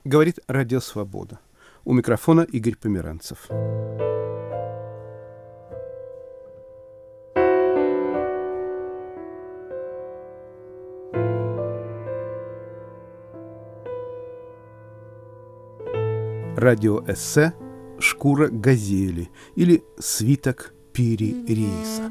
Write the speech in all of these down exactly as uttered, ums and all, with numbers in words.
Говорит Радио Свобода. У микрофона Игорь Померанцев. Радиоэссе «Шкура газели» или «Свиток Пири Рииса».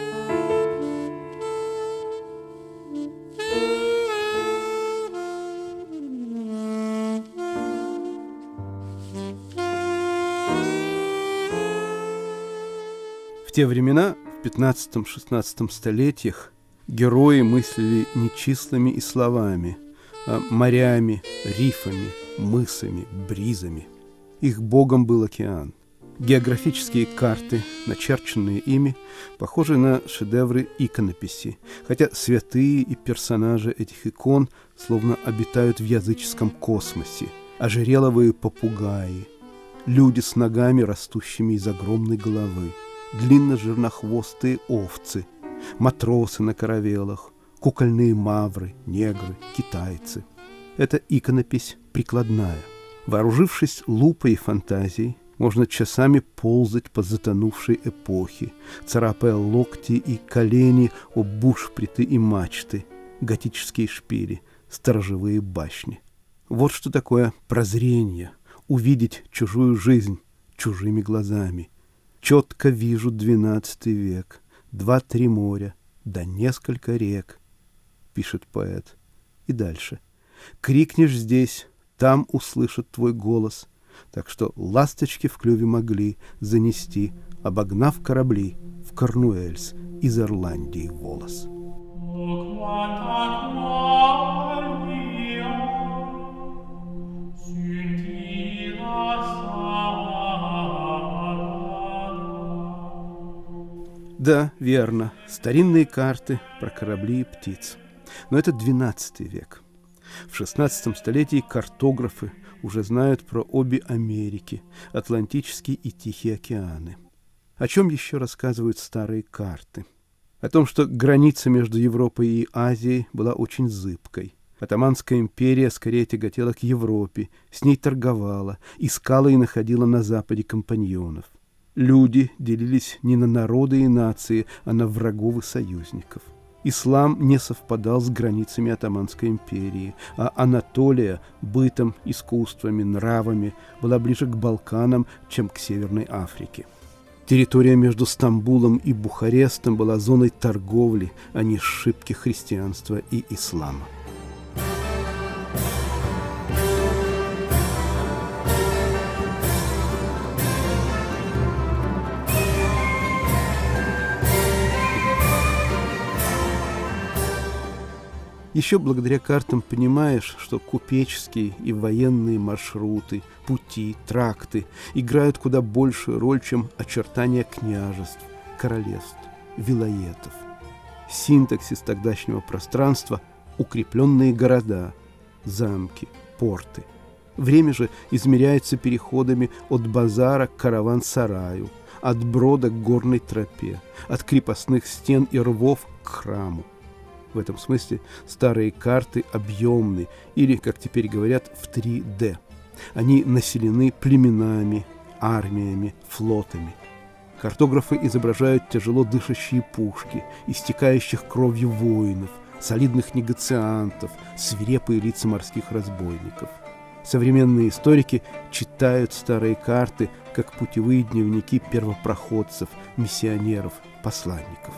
В те времена, в пятнадцатом-шестнадцатом столетиях, герои мыслили не числами и словами, а морями, рифами, мысами, бризами. Их богом был океан. Географические карты, начерченные ими, похожи на шедевры иконописи, хотя святые и персонажи этих икон словно обитают в языческом космосе, ожереловые попугаи, люди с ногами, растущими из огромной головы, длинно-жирнохвостые овцы, матросы на каравелах, кукольные мавры, негры, китайцы. Это иконопись прикладная. Вооружившись лупой и фантазией, можно часами ползать по затонувшей эпохе, царапая локти и колени об бушприты и мачты, готические шпили, сторожевые башни. Вот что такое прозрение, увидеть чужую жизнь чужими глазами. Четко вижу двенадцатый век, два-три моря, да несколько рек, пишет поэт. И дальше. Крикнешь здесь, там услышат твой голос, так что ласточки в клюве могли занести, обогнав корабли в Корнуэльс из Ирландии волос. Да, верно, старинные карты про корабли и птиц. Но это двенадцатый век. В шестнадцатом столетии картографы уже знают про обе Америки, Атлантический и Тихий океаны. О чем еще рассказывают старые карты? О том, что граница между Европой и Азией была очень зыбкой. Отtomанская империя скорее тяготела к Европе, с ней торговала, искала и находила на Западе компаньонов. Люди делились не на народы и нации, а на врагов и союзников. Ислам не совпадал с границами Отtomанской империи, а Анатолия бытом, искусствами, нравами была ближе к Балканам, чем к Северной Африке. Территория между Стамбулом и Бухарестом была зоной торговли, а не сшибки христианства и ислама. Еще благодаря картам понимаешь, что купеческие и военные маршруты, пути, тракты играют куда большую роль, чем очертания княжеств, королевств, вилаетов. Синтаксис тогдашнего пространства – укрепленные города, замки, порты. Время же измеряется переходами от базара к караван-сараю, от брода к горной тропе, от крепостных стен и рвов к храму. В этом смысле старые карты объемны или, как теперь говорят, в три дэ. Они населены племенами, армиями, флотами. Картографы изображают тяжело дышащие пушки, истекающих кровью воинов, солидных негоциантов, свирепые лица морских разбойников. Современные историки читают старые карты как путевые дневники первопроходцев, миссионеров, посланников.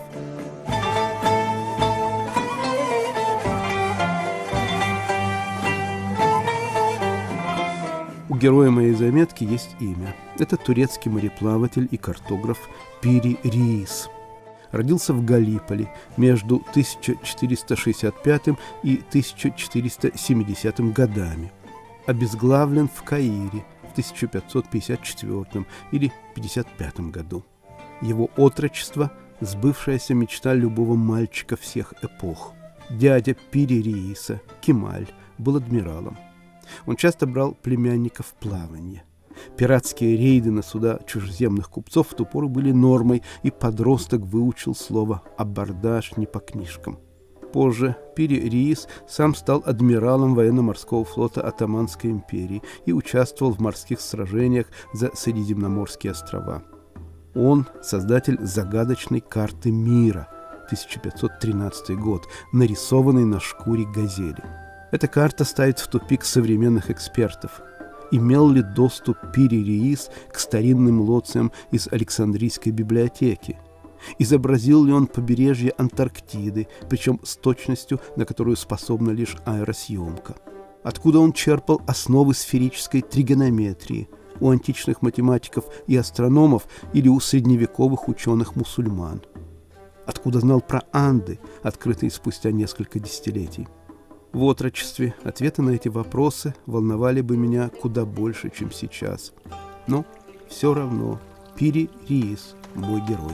У героя моей заметки есть имя. Это турецкий мореплаватель и картограф Пири Риис. Родился в Галиполи между тысяча четыреста шестьдесят пятым и тысяча четыреста семидесятым годами. Обезглавлен в Каире в тысяча пятьсот пятьдесят четвёртом или пятьдесят пятом году. Его отрочество – сбывшаяся мечта любого мальчика всех эпох. Дядя Пири Рииса, Кемаль, был адмиралом. Он часто брал племянников в плавание. Пиратские рейды на суда чужеземных купцов в ту пору были нормой, и подросток выучил слово «абордаж» не по книжкам. позже Пири Риис сам стал адмиралом военно-морского флота Оттоманской империи и участвовал в морских сражениях за Средиземноморские острова. Он создатель загадочной карты мира, тысяча пятьсот тринадцатый год, нарисованной на шкуре газели. Эта карта ставит в тупик современных экспертов. Имел ли доступ Пири Риис к старинным лоциям из Александрийской библиотеки? Изобразил ли он побережье Антарктиды, причем с точностью, на которую способна лишь аэросъемка? Откуда он черпал основы сферической тригонометрии? У античных математиков и астрономов или у средневековых ученых-мусульман? Откуда знал про Анды, открытые спустя несколько десятилетий? В отрочестве ответы на эти вопросы волновали бы меня куда больше, чем сейчас. Но все равно Пири Риис – мой герой.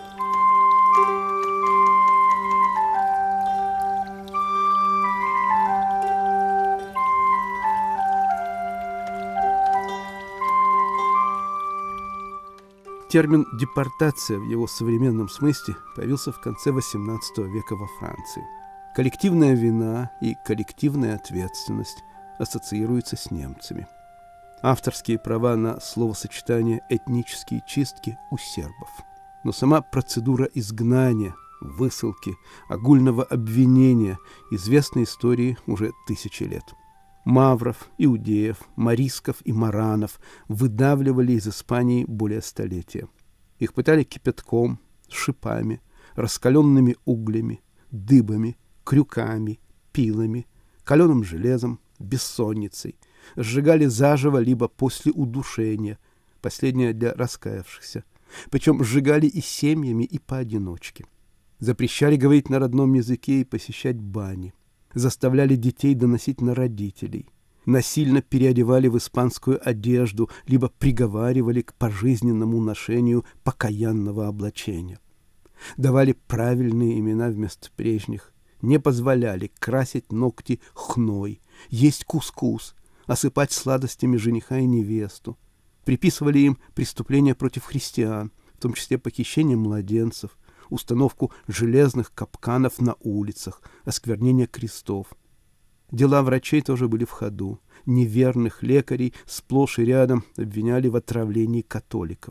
Термин «депортация» в его современном смысле появился в конце восемнадцатого века во Франции. Коллективная вина и коллективная ответственность ассоциируются с немцами. Авторские права на словосочетание «этнические чистки» у сербов. Но сама процедура изгнания, высылки, огульного обвинения известна истории уже тысячи лет. Мавров, иудеев, морисков и маранов выдавливали из Испании более столетия. Их пытали кипятком, шипами, раскаленными углями, дыбами, крюками, пилами, каленым железом, бессонницей, сжигали заживо либо после удушения, последнее для раскаявшихся, причем сжигали и семьями, и поодиночке. Запрещали говорить на родном языке и посещать бани. Заставляли детей доносить на родителей, насильно переодевали в испанскую одежду, либо приговаривали к пожизненному ношению покаянного облачения. Давали правильные имена вместо прежних, не позволяли красить ногти хной, есть кускус, осыпать сладостями жениха и невесту. Приписывали им преступления против христиан, в том числе похищение младенцев, установку железных капканов на улицах, осквернение крестов. Дела врачей тоже были в ходу. Неверных лекарей сплошь и рядом обвиняли в отравлении католиков.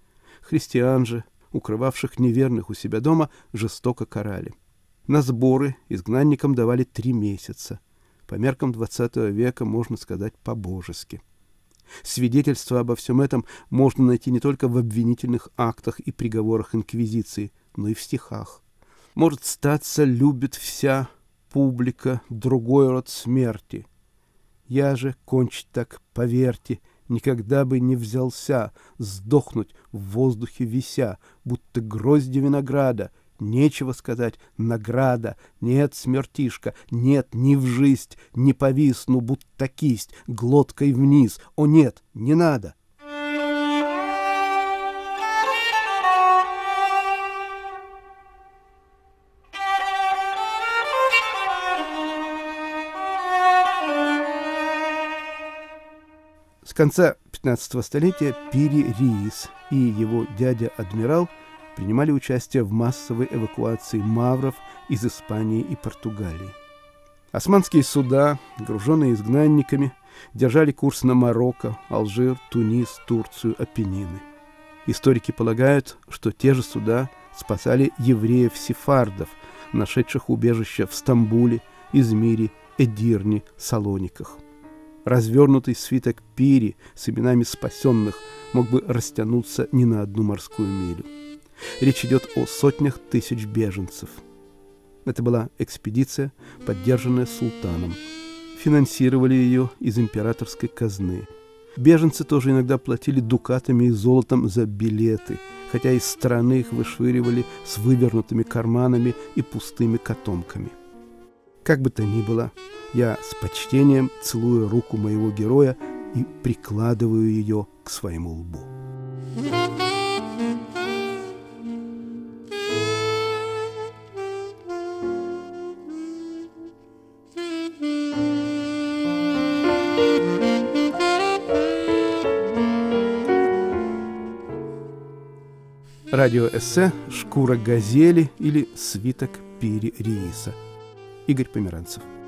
Христиан же, укрывавших неверных у себя дома, жестоко карали. На сборы изгнанникам давали три месяца. По меркам двадцатого века, можно сказать, по-божески. Свидетельства обо всем этом можно найти не только в обвинительных актах и приговорах инквизиции, но и в стихах. Может, статься любит вся публика другой род смерти. Я же, кончить так, поверьте, никогда бы не взялся сдохнуть в воздухе вися, будто грозди винограда. Нечего сказать, награда, нет, смертишка, нет, ни в жизнь, не повисну, будто кисть, глоткой вниз. О нет, не надо. С конца пятнадцатого столетия Пири Риис и его дядя-адмирал принимали участие в массовой эвакуации мавров из Испании и Португалии. Османские суда, груженные изгнанниками, держали курс на Марокко, Алжир, Тунис, Турцию, Апеннины. Историки полагают, что те же суда спасали евреев-сефардов, нашедших убежище в Стамбуле, Измире, Эдирне, Салониках. Развернутый свиток Пири с именами спасенных мог бы растянуться не на одну морскую милю. Речь идет о сотнях тысяч беженцев. Это была экспедиция, поддержанная султаном. Финансировали ее из императорской казны. Беженцы тоже иногда платили дукатами и золотом за билеты, хотя из страны их вышвыривали с вывернутыми карманами и пустыми котомками. Как бы то ни было, я с почтением целую руку моего героя и прикладываю ее к своему лбу. Радиоэссе «Шкура газели» или «Свиток Пири Рииса». Игорь Померанцев.